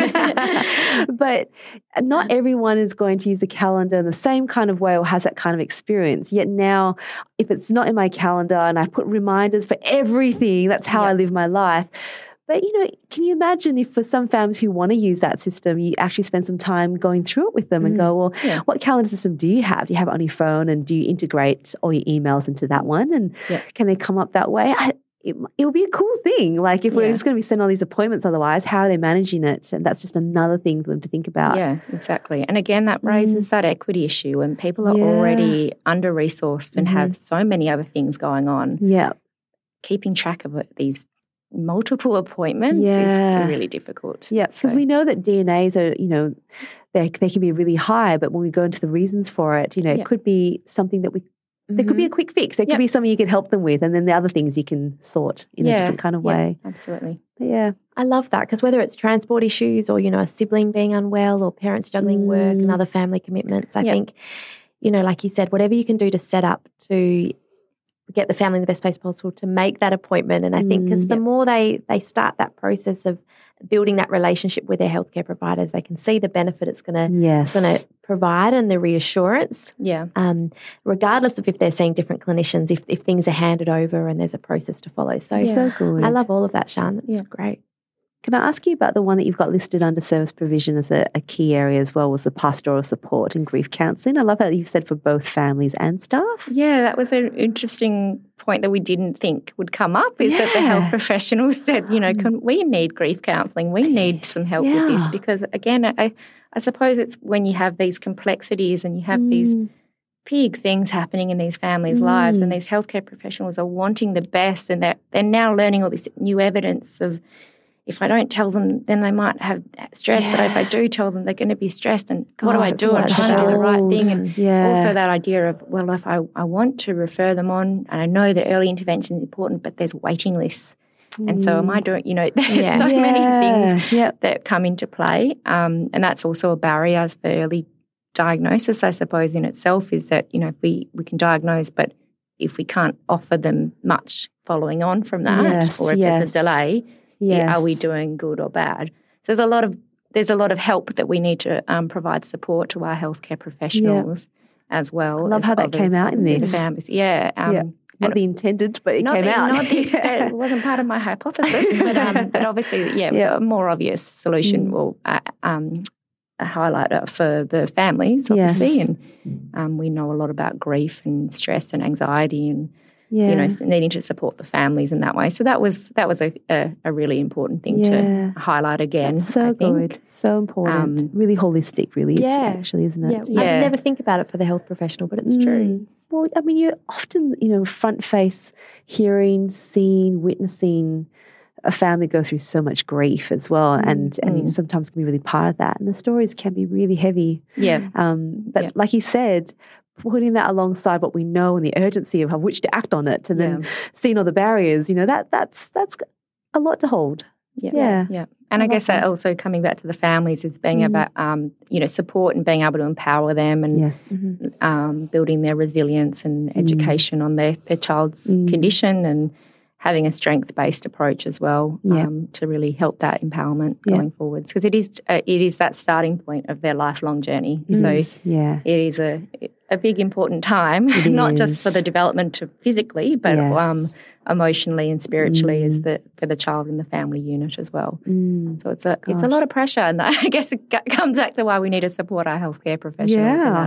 But not everyone is going to use the calendar in the same kind of way or has that kind of experience. Yet now, if it's not in my calendar and I put reminders for everything, that's how I
Yep.
live my life. But, you know, can you imagine if for some families who want to use that system, you actually spend some time going through it with them and
Mm.
go, well,
Yeah.
what calendar system do you have? Do you have it on your phone and do you integrate all your emails into that one? And
Yeah.
can they come up that way? I, it, it would be a cool thing. Like if we're
Yeah.
just going to be sending all these appointments otherwise, how are they managing it? And that's just another thing for them to think about.
Yeah, exactly. And again, that raises that equity issue and people are
Mm. Yeah.
already under-resourced and
Mhm.
have so many other things going on.
Yeah.
Keeping track of it, these multiple appointments
Yeah.
is really difficult.
Yeah, because
So-
we know that D N As are, you know, they they can be really high, but when we go into the reasons for it, you know,
Yeah.
it could be something that we, there could be a quick fix. There could
Yep.
be something you could help them with, and then the other things you can sort in a
Yeah,
different kind of
yeah,
way.
Absolutely.
But yeah,
I love that because whether it's transport issues or, you know, a sibling being unwell or parents juggling work and
Mm.
other family commitments, I
Yeah.
think, you know, like you said, whatever you can do to set up to get the family in the best place possible to make that appointment. And I think because
Mm.
the more they, they start that process of building that relationship with their healthcare providers, they can see the benefit it's going to
yes,
going to provide and the reassurance,
Yeah.
um, regardless of if they're seeing different clinicians, if, if things are handed over and there's a process to follow. So
so good.
I love all of that, Sian. It's
Yeah.
great.
Can I ask you about the one that you've got listed under service provision as a, a key area as well, was the pastoral support and grief counselling? I love how you've said for both families and staff.
Yeah, that was an interesting point that we didn't think would come up is that the
Yeah.
health professionals said, you know, can, we need grief counselling. We need some help with this
Yeah.
because, again, I, I suppose it's when you have these complexities and you have these
Mm.
big things happening in these families' lives and
Mm.
these healthcare professionals are wanting the best and they're, they're now learning all this new evidence of if I don't tell them, then they might have stress. But if I
Yeah.
do tell them, they're going to be stressed. And what do
God,
I
it's
do? I'm
such
trying to do the right
old.
thing. And
Yeah.
also that idea of, well, if I, I want to refer them on, and I know that early intervention is important, but there's waiting lists. And so am I doing, you know, there's
Yeah.
so many things
Mm. Yep.
that come into play. Um, and that's also a barrier for early diagnosis, I suppose, in itself, is that, you know, we, we can diagnose, but if we can't offer them much following on from that,
Yes,
or if
yes.
there's a delay,
Yes.
are we doing good or bad? So there's a lot of there's a lot of help that we need to um, provide support to our healthcare professionals as well.
I love
as
how that
obvious-
came out in
obviously the
this.
families. Yeah. Um,
Yeah. Not the intended, but it
not
came
the,
out.
Not the expect, it wasn't part of my hypothesis, but, um, but obviously, yeah, it was
Yeah.
a more obvious solution
Mm.
or uh, um, a highlighter for the families, obviously.
Yes.
And um, we know a lot about grief and stress and anxiety and,
yeah.
you know, needing to support the families in that way. So that was that was a, a, a really important thing
Yeah.
to highlight again.
That's so
I think.
good. So important.
Um,
really holistic, really, is
Yeah.
actually, isn't
Yeah,
it?
I
Yeah.
never think about it for the health professional, but it's true.
Mm. Well, I mean, you're often, you know, front face, hearing, seeing, witnessing a family go through so much grief as well, and and you
Mm.
sometimes can be really part of that. And the stories can be really heavy.
Yeah.
Um, but
Yeah.
like you said, putting that alongside what we know and the urgency of how which to act on it, and then
Yeah.
seeing all the barriers, you know, that that's that's a lot to hold.
Yeah.
Yeah.
Yeah. And
I
I,
love
guess that
that.
also coming back to the families is being
Mm.
about, um, you know, support and being able to empower them and
Yes.
um, building their resilience and education on their, their child's
Mm.
condition and having a strength-based approach as well
Yeah.
um, to really help that empowerment
Yeah.
going forwards. Because it is uh, it is that starting point of their lifelong journey.
It
so
is. yeah.
it is a a big important time,
It
not just
is.
for the development of physically, but
Yes.
um, emotionally and spiritually as
Mm.
the for the child in the family unit as well.
Mm.
So it's a it's a
Gosh.
lot of pressure, and I guess it g- comes back to why we need to support our healthcare professionals in
Yeah.
that,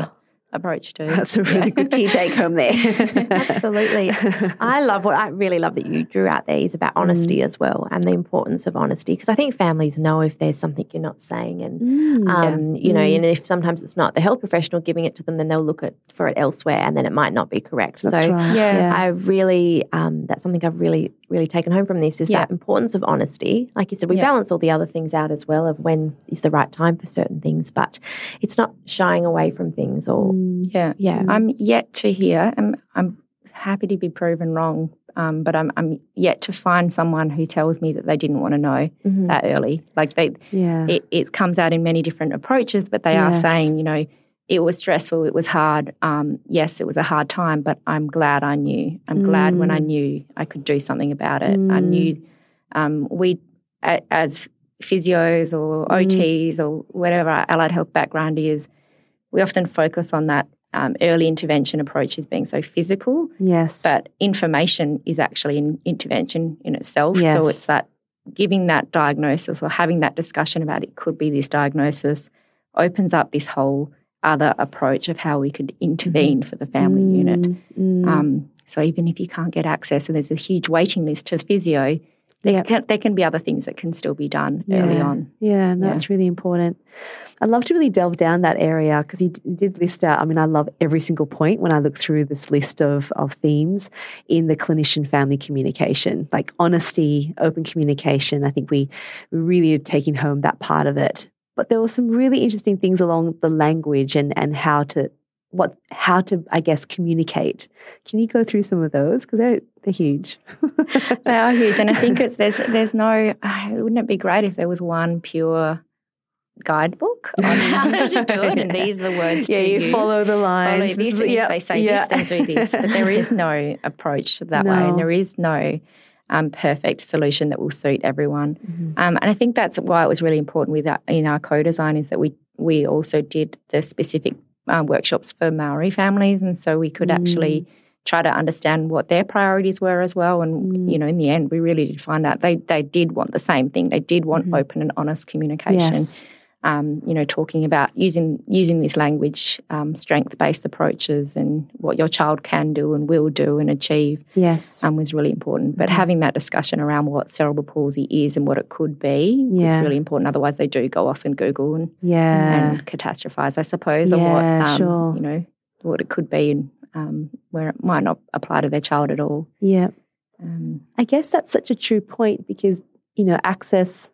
approach too.
That's a really good key take home there.
Absolutely. I love what I really love that you drew out there is about honesty mm. as well, and the importance of honesty, because I think families know if there's something you're not saying, and mm, um, yeah. you know, mm. and if sometimes it's not the health professional giving it to them, then they'll look at for it elsewhere, and then it might not be correct.
That's
so
right.
yeah,
yeah,
I really um, that's something I've really really taken home from this is yeah. that importance of honesty. Like you said, we yeah. balance all the other things out as well of when is the right time for certain things, but it's not shying away from things or
mm. yeah yeah. Mm. I'm yet to hear, and I'm happy to be proven wrong, um, but I'm I'm yet to find someone who tells me that they didn't want to know mm-hmm. that early. Like they,
yeah.
it, it comes out in many different approaches, but they
yes.
are saying, you know, it was stressful, it was hard. Um, yes, it was a hard time, but I'm glad I knew. I'm mm. glad when I knew I could do something about it. Mm. I knew um, we, a, as physios or O Ts mm. or whatever our allied health background is, we often focus on that um, early intervention approach as being so physical.
Yes.
But information is actually an intervention in itself.
Yes.
So it's that giving that diagnosis or having that discussion about it could be this diagnosis opens up this whole other approach of how we could intervene mm. for the family
mm.
unit.
Mm.
Um, so even if you can't get access and there's a huge waiting list to physio, there, yep. can, there can be other things that can still be done
yeah.
early on.
Yeah, no, that's yeah. really important. I'd love to really delve down that area because you, you did list out, I mean, I love every single point when I look through this list of, of themes in the clinician-family communication, like honesty, open communication. I think we, we really are taking home that part of it. But there were some really interesting things along the language and, and how to what how to I guess communicate. Can you go through some of those because they're they're huge.
They are huge, and I think it's there's there's no. Uh, wouldn't it be great if there was one pure guidebook on how to do it, and these are the words
yeah,
to
you
use.
follow the lines.
Follow this, and yep. if they say
yeah.
this, then do this. But there is no approach that
no.
way, and there is no Um, perfect solution that will suit everyone.
Mm-hmm.
Um, and I think that's why it was really important with our, in our co-design is that we we also did the specific um, workshops for Maori families, and so we could mm. actually try to understand what their priorities were as well. And,
mm.
you know, in the end, we really did find out they, they did want the same thing. They did want
mm-hmm.
open and honest communication.
Yes.
Um, you know, talking about using using this language, um, strength-based approaches and what your child can do and will do and achieve
yes.
um, was really important. But
mm-hmm.
having that discussion around what cerebral palsy is and what it could be
yeah.
is really important. Otherwise, they do go off and Google and,
yeah.
and catastrophize, I suppose,
yeah,
on what, um,
sure.
you know, what it could be and um, where it might not apply to their child at all.
Yeah.
Um,
I guess that's such a true point because, you know, access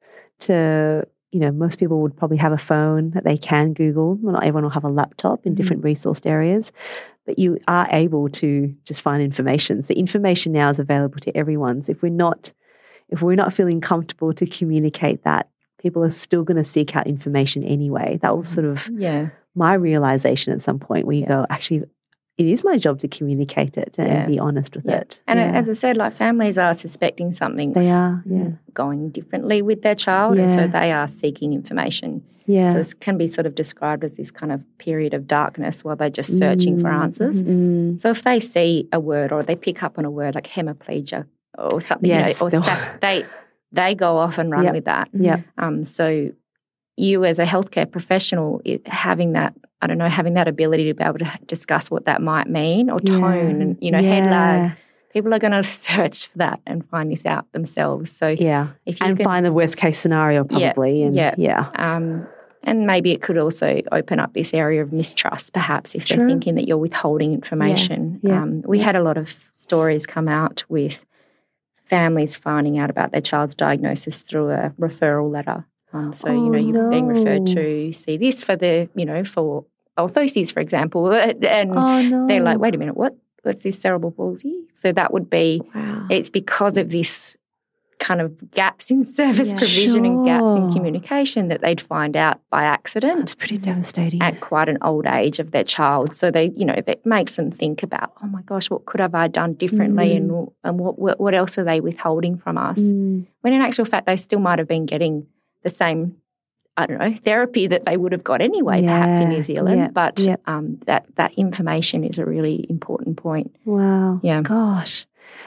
to... You know, most people would probably have a phone that they can Google. Well, not everyone will have a laptop in mm-hmm. different resourced areas, but you are able to just find information. So information now is available to everyone. So if we're not, if we're not feeling comfortable to communicate that, people are still going to seek out information anyway. That was sort of
yeah.
my realization at some point where you
yeah.
go, actually, it is my job to communicate it and
yeah.
be honest with
yeah.
it.
And
yeah.
as I said, like families are suspecting something.
They are, yeah.
going differently with their child,
yeah.
and so they are seeking information.
Yeah.
So this can be sort of described as this kind of period of darkness while they're just searching
mm.
for answers.
Mm.
So if they see a word or they pick up on a word like hemiplegia or something,
yes.
you know, or spas- they they go off and run
yep.
with that.
Yeah.
Um. So you as a healthcare professional, it, having that, I don't know, having that ability to be able to discuss what that might mean or tone
yeah.
and, you know,
yeah.
head lag. People are going to search for that and find this out themselves. So
yeah,
if you
and
can,
find the worst case scenario probably.
Yeah,
and
yeah.
yeah.
Um, and maybe it could also open up this area of mistrust, perhaps, if
True.
they're thinking that you're withholding information.
Yeah, yeah.
Um, we
yeah.
had a lot of stories come out with families finding out about their child's diagnosis through a referral letter. Um, so,
oh,
you know, you're
no.
being referred to see this for the, you know, for orthoses, for example. And
oh, no.
they're like, wait a minute, what? What's this cerebral palsy? So that would be,
wow.
it's because of this kind of gaps in service
Yeah,
provision
sure.
and gaps in communication that they'd find out by accident.
That's pretty devastating.
At quite an old age of their child. So they, you know, that makes them think about, oh my gosh, what could have I done differently,
mm.
and and what, what what else are they withholding from us?
Mm.
When in actual fact they still might have been getting the same, I don't know, therapy that they would have got anyway,
yeah.
perhaps in New Zealand.
Yeah.
But
yeah.
um, that that information is a really important point.
Wow.
Yeah.
Gosh.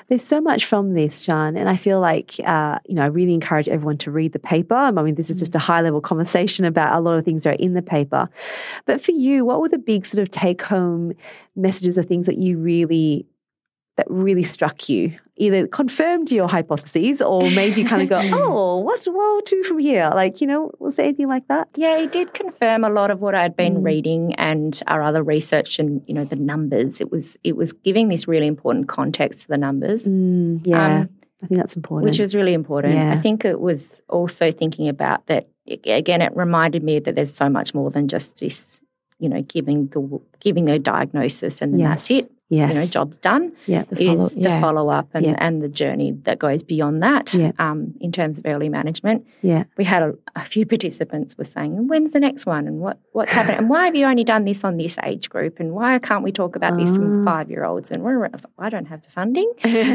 There's so much from this, Sian, and I feel like, uh, you know, I really encourage everyone to read the paper. I mean, this is just a high-level conversation about a lot of things that are in the paper. But for you, what were the big sort of take-home messages or things that you really, that really struck you? Either confirmed your hypotheses or made you kind of go, oh, what, what to from here? Like, you know, was there anything like that?
Yeah, it did confirm a lot of what I'd been
Mm.
reading and our other research and, you know, the numbers. It was it was giving this really important context to the numbers.
Mm, yeah,
Um,
I think that's important.
Which was really important.
Yeah.
I think it was also thinking about that, again, it reminded me that there's so much more than just this, you know, giving the giving the diagnosis and then
Yes.
that's it.
Yes.
You know, job's done.
Yeah.
The
It
follow-
is the
yeah.
follow-up and,
Yeah.
and the journey that goes beyond that
Yeah.
um, in terms of early management.
Yeah.
We had a, a few participants were saying, when's the next one and what, what's happening? And why have you only done this on this age group? And why can't we talk about this
Ah.
with five-year-olds? And we're, I don't have the funding,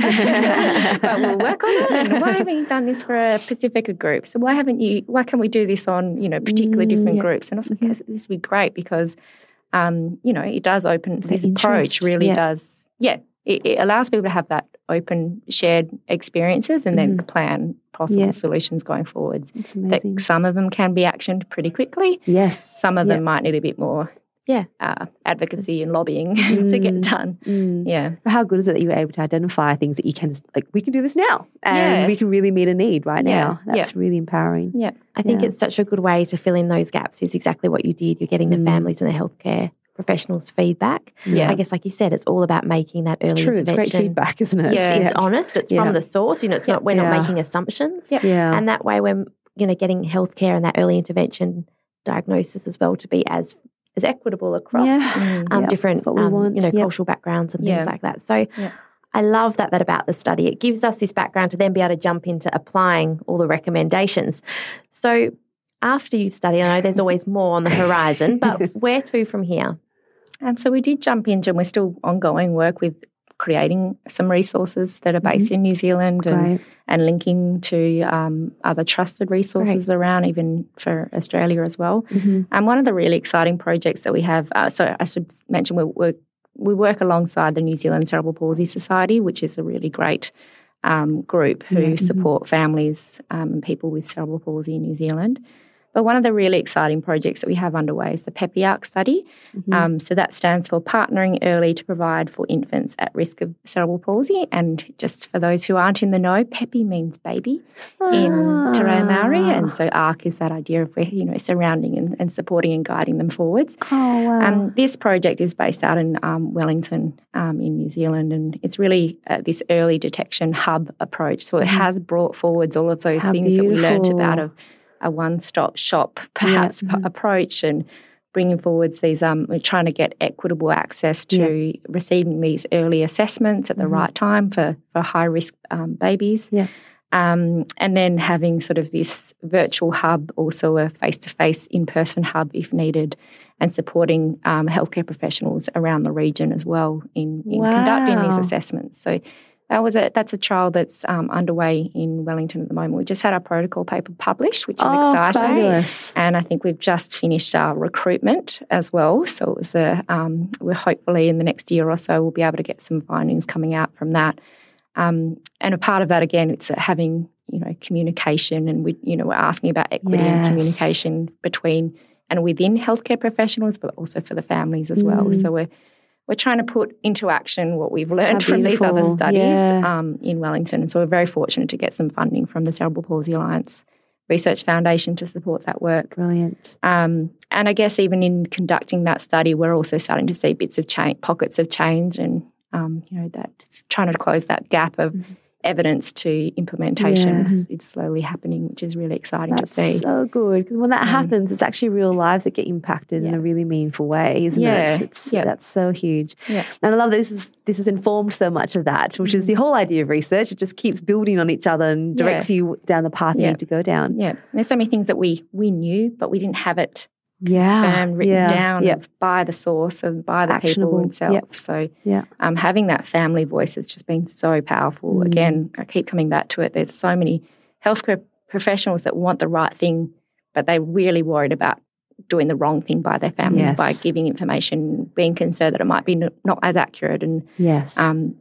but we'll work on it. And why haven't you done this for a Pacifica group? So why haven't you, why can't we do this on, you know, particular
Mm,
different
yeah.
groups? And I was like,
Mhm.
yes, this would be great because, um, you know, it does open,
The
this approach
interest,
really
yeah.
does, yeah, it, it allows people to have that open, shared experiences and then plan possible
Yeah.
solutions going forwards.
It's
That
amazing.
some of them can be actioned pretty quickly.
Yes.
Some of
Yeah.
them might need a bit more
Yeah.
uh, advocacy and lobbying to get
Mm.
done.
Mm.
Yeah.
But how good is it that you were able to identify things that you can just, like, we can do this now and
Yeah.
we can really meet a need right
Yeah.
now. That's really empowering.
Yeah.
I think
Yeah.
it's such a good way to fill in those gaps is exactly what you did. You're getting the
Mm.
families and the healthcare professionals' feedback.
Yeah.
I guess, like you said, it's all about making that early
It's true. It's
intervention.
great feedback, isn't it?
Yeah.
It's honest. It's
Yeah.
from the source. You know, it's not. We're
Yeah.
not making assumptions.
Yeah.
Yeah.
And that way, when you know, getting healthcare and that early intervention diagnosis as well to be as as equitable across
Yeah.
Mm.
um,
Yeah,
different,
that's what we
um,
want.
you know,
Yeah.
cultural backgrounds and
Yeah.
things like that. So.
Yeah.
I love that that about the study. It gives us this background to then be able to jump into applying all the recommendations. So after you've studied, I know there's always more on the horizon, but where to from here?
And so we did jump into, and we're still ongoing work with creating some resources that are based in New Zealand and,
Great.
and linking to um, other trusted resources around, even for Australia as well.
Mhm.
And one of the really exciting projects that we have, uh, so I should mention, we work, we work alongside the New Zealand Cerebral Palsy Society, which is a really great um, group who
Yeah. Mhm.
support families um, and people with cerebral palsy in New Zealand. But one of the really exciting projects that we have underway is the PEPIARC study.
Mhm.
Um, so that stands for Partnering Early to Provide for Infants at Risk of Cerebral Palsy. And just for those who aren't in the know, PEPI means baby in Te Reo Maori.
Ah.
And so ARC is that idea of, you know, surrounding and, and supporting and guiding them forwards.
Oh, wow.
Um, this project is based out in um, Wellington um, in New Zealand, and it's really uh, this early detection hub approach. So it
Mhm.
has brought forwards all of those
How
things that we learned
beautiful.
about of a one-stop shop perhaps
mhm.
p- approach, and bringing forwards these, um, we're trying to get equitable access to receiving these early assessments at the
Mhm.
right time for, for high-risk um, babies.
Yeah.
Um, and then having sort of this virtual hub, also a face-to-face in-person hub if needed, and supporting um, healthcare professionals around the region as well in, in conducting these
Wow.
assessments. So that was a that's a trial that's um, underway in Wellington at the moment. We just had our protocol paper published, which is
Oh,
exciting.
fabulous.
And I think we've just finished our recruitment as well. So it was a, um, we're hopefully in the next year or so we'll be able to get some findings coming out from that. Um, and a part of that again, it's having you know communication, and we you know we're asking about equity
Yes.
and communication between and within healthcare professionals, but also for the families as well.
Mm.
So we're we're trying to put into action what we've learned
How
from these other
beautiful.
studies
Yeah.
um, in Wellington. And so we're very fortunate to get some funding from the Cerebral Palsy Alliance Research Foundation to support that work.
Brilliant.
Um, and I guess even in conducting that study, we're also starting to see bits of change, pockets of change, and um, you know that it's trying to close that gap of
Mhm.
evidence to implementation.
Yeah.
It's, it's slowly happening, which is really exciting
That's
to see.
so good, because when that
Um,
happens, it's actually real lives that get impacted in
Yeah.
a really meaningful way, isn't
Yeah.
it? It's,
Yeah.
That's so huge.
Yeah.
And I love that this is this has informed so much of that, which is
Mhm.
the whole idea of research. It just keeps building on each other and
Yeah.
directs you down the path you
Yeah.
need to go down.
Yeah, there's so many things that we we knew, but we didn't have it
Yeah.
firm, written
yeah.
down
Yeah.
of by the source and by the
Actionable.
people themselves.
Yep.
So
Yeah.
um, having that family voice has just been so powerful.
Mm.
Again, I keep coming back to it. There's so many healthcare professionals that want the right thing, but they're really worried about doing the wrong thing by their families
Yes.
by giving information, being concerned that it might be n- not as accurate, and
Yes.
um, you know,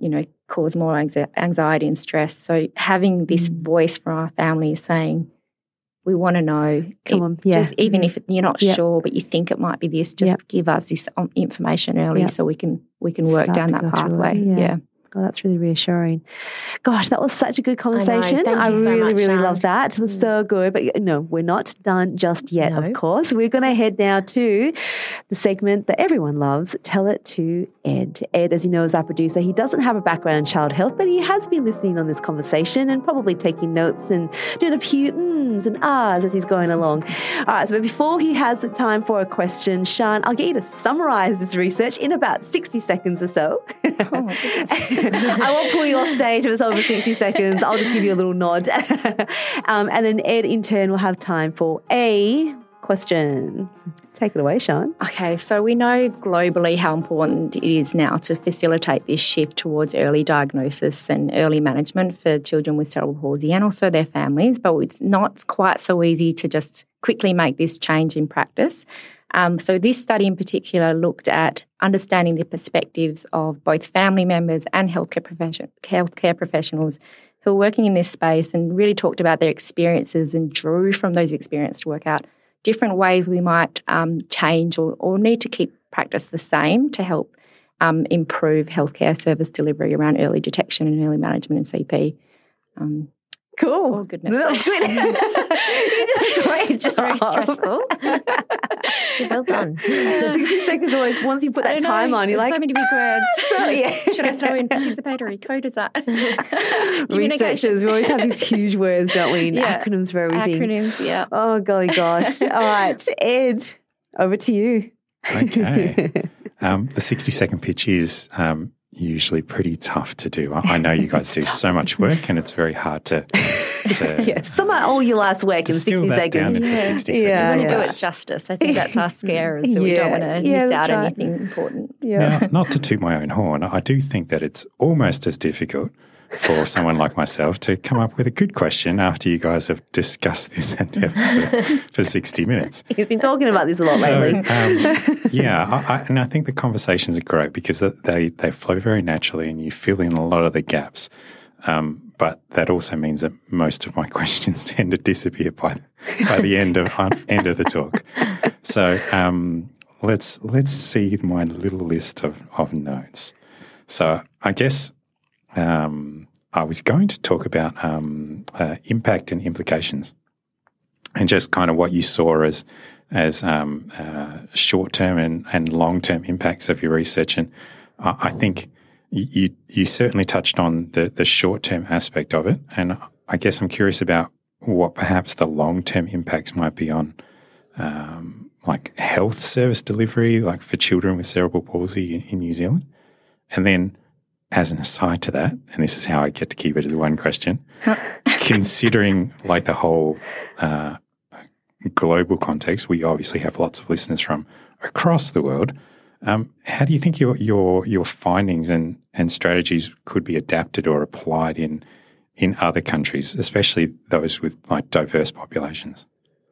cause more anxiety and stress. So having this
Mm.
voice from our families saying, we want to know,
Come on, yeah.
just even
Mhm.
if you're not
Yep.
sure, but you think it might be this, just
Yep.
give us this um, information early
Yep.
so we can we can work
Start
down
to
that
go through it,
pathway.
yeah.
Yeah.
God, that's really reassuring. Gosh, that was such a good conversation.
Thank you so
really,
much,
really
Sian.
love that. It was
Mm.
so good. But no, we're not done just yet,
No.
of course. We're going to head now to the segment that everyone loves, Tell It to Ed. Ed, as you know, is our producer. He doesn't have a background in child health, but he has been listening on this conversation and probably taking notes and doing a few ums and ahs as he's going along. All right, so before he has the time for a question, Sian, I'll get you to summarize this research in about sixty seconds or so.
Oh, my goodness.
I won't pull you off stage if it's over sixty seconds. I'll just give you a little nod. um, and then Ed, in turn, will have time for a question. Take it away, Sian.
Okay, so we know globally how important it is now to facilitate this shift towards early diagnosis and early management for children with cerebral palsy and also their families, but it's not quite so easy to just quickly make this change in practice. Um, so this study in particular looked at understanding the perspectives of both family members and healthcare, profession, healthcare professionals who are working in this space and really talked about their experiences and drew from those experiences to work out different ways we might um, change or, or need to keep practice the same to help um, improve healthcare service delivery around early detection and early management in C P. Um,
Cool.
Oh, goodness.
That was good. You did a great job.
It's very stressful. Well done.
sixty seconds always, once you put that time on, you're like,
so many big words.
so, yeah.
Should I throw in participatory code? Is that
Researchers, we always have these huge words, don't we? And
Yeah.
acronyms for everything.
Acronyms, yeah.
Oh, golly gosh. All right, Ed, over to you.
Okay. Um, the sixty-second pitch is um, usually pretty tough to do. I, I know you guys do so much work and it's very hard to, to
Yes, sum up all your last work in
distill
sixty
that down
seconds.
into
Yeah.
sixty
Yeah,
seconds.
We want to
yeah.
do it justice. I think that's our scare, is that we
Yeah.
don't want to
Yeah,
miss
that's
out
right.
anything important.
Yeah.
Now, not to toot my own horn, I do think that it's almost as difficult for someone like myself to come up with a good question after you guys have discussed this endeavour for, for sixty minutes.
He's been talking about this a lot
So,
lately.
um, yeah, I, I, and I think the conversations are great because they, they flow very naturally and you fill in a lot of the gaps. Um, but that also means that most of my questions tend to disappear by by the end of uh, end of the talk. So um, let's let's see my little list of, of notes. So I guess um, I was going to talk about um, uh, impact and implications, and just kind of what you saw as as um, uh, short term and, and long term impacts of your research. And I, I think you you certainly touched on the the short term aspect of it, and I guess I'm curious about what perhaps the long term impacts might be on um, like health service delivery, like for children with cerebral palsy in, in New Zealand. And then, as an aside to that, and this is how I get to keep it as one question, considering like the whole uh, global context, we obviously have lots of listeners from across the world. Um, how do you think your your your findings and, and strategies could be adapted or applied in in other countries, especially those with like diverse populations?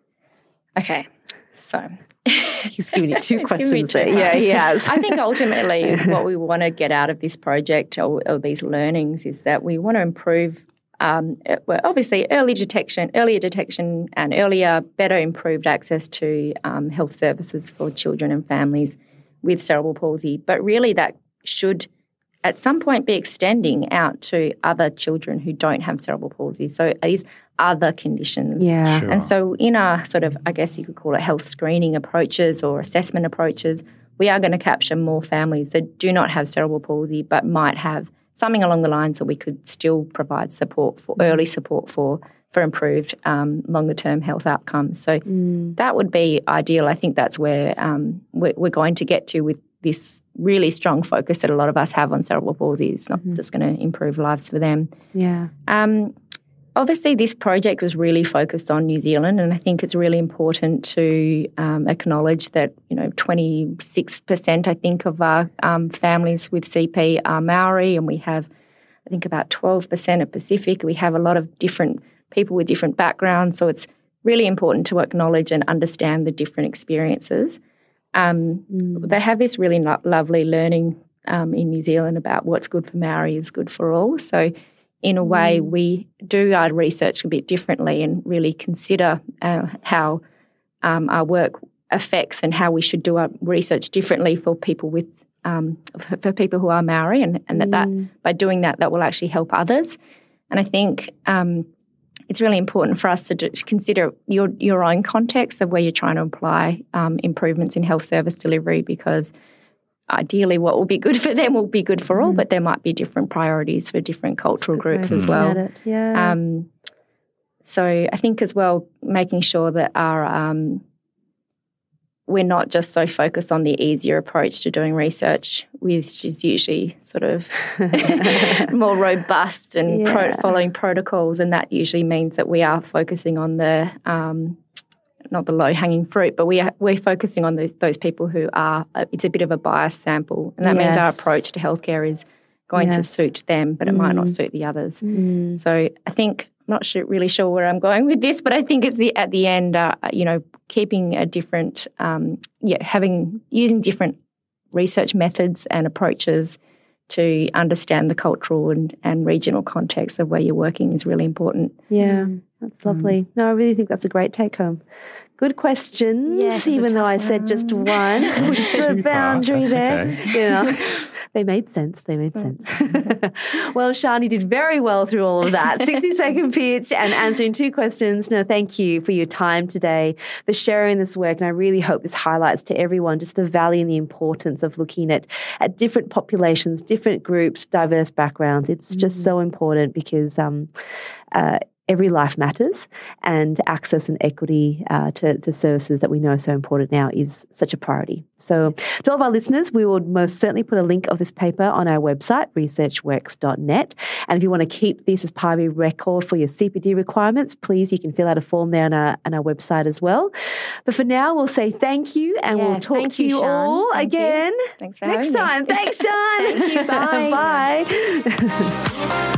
Okay, so
He's giving you two
He's giving me
questions
two.
there. Yeah, he has.
I think ultimately what we want to get out of this project or, or these learnings is that we want to improve, um, well, obviously early detection, earlier detection and earlier, better improved access to um, health services for children and families with cerebral palsy. But really that should at some point be extending out to other children who don't have cerebral palsy. So these other conditions.
Yeah.
Sure.
And so in our sort of, I guess you could call it health screening approaches or assessment approaches, we are going to capture more families that do not have cerebral palsy but might have something along the lines that we could still provide support for, early support for, for improved um, longer-term health outcomes. So
Mm.
that would be ideal. I think that's where um, we're, we're going to get to with this really strong focus that a lot of us have on cerebral palsy. It's not
Mhm.
just going to improve lives for them.
Yeah.
Um, obviously, this project was really focused on New Zealand, and I think it's really important to um, acknowledge that, you know, twenty-six percent, I think, of our um, families with C P are Maori, and we have, I think, about twelve percent are Pacific. We have a lot of different people with different backgrounds, so it's really important to acknowledge and understand the different experiences. Um,
Mm.
They have this really lo- lovely learning um, in New Zealand about what's good for Maori is good for all. So in a way,
Mm.
we do our research a bit differently and really consider uh, how um, our work affects and how we should do our research differently for people with um, for, for people who are Maori, and, and that, that
Mm.
by doing that, that will actually help others. And I think um, it's really important for us to do, consider your your own context of where you're trying to apply um, improvements in health service delivery, because ideally what will be good for them will be good for all,
Mm.
but there might be different priorities for different cultural
Good way
groups
of
as
looking
well.
at it. Yeah.
Um, so I think as well, making sure that our um, we're not just so focused on the easier approach to doing research, which is usually sort of more robust and
Yeah.
pro- following protocols, and that usually means that we are focusing on the um, not the low-hanging fruit, but we are, we're focusing on the, those people who are, uh, it's a bit of a biased sample, and that means our
Yes.
approach to healthcare is going to
Yes.
suit them, but it might not
Mm.
suit the others.
Mm.
So I think, I'm not sure, really sure where I'm going with this, but I think it's the at the end, uh, you know, keeping a different, um, yeah, having, using different research methods and approaches to understand the cultural and, and regional context of where you're working is really important.
Yeah,
Mm.
that's lovely. No, I really think that's a great take home. Good questions,
Yes, it's a
even though I
tough
said just
one.
one. Pushed the
Two
boundary
part,
there.
that's
You know, they made sense. They made sense. Well, Shani did very well through all of that. sixty second pitch and answering two questions. No, thank you for your time today, for sharing this work. And I really hope this highlights to everyone just the value and the importance of looking at, at different populations, different groups, diverse backgrounds. It's just so important because um, uh, every life matters, and access and equity uh, to, to services that we know are so important now is such a priority. So to all of our listeners, we will most certainly put a link of this paper on our website, research works dot net. And if you want to keep this as part of your record for your C P D requirements, please, you can fill out a form there on our, on our website as well. But for now, we'll say thank you, and
Yeah,
we'll talk
thank
to
you,
you
Sian.
all
Thank you.
again
Thanks for
next
having me.
time. Thanks, Sian.
Thank you. Bye.
Bye.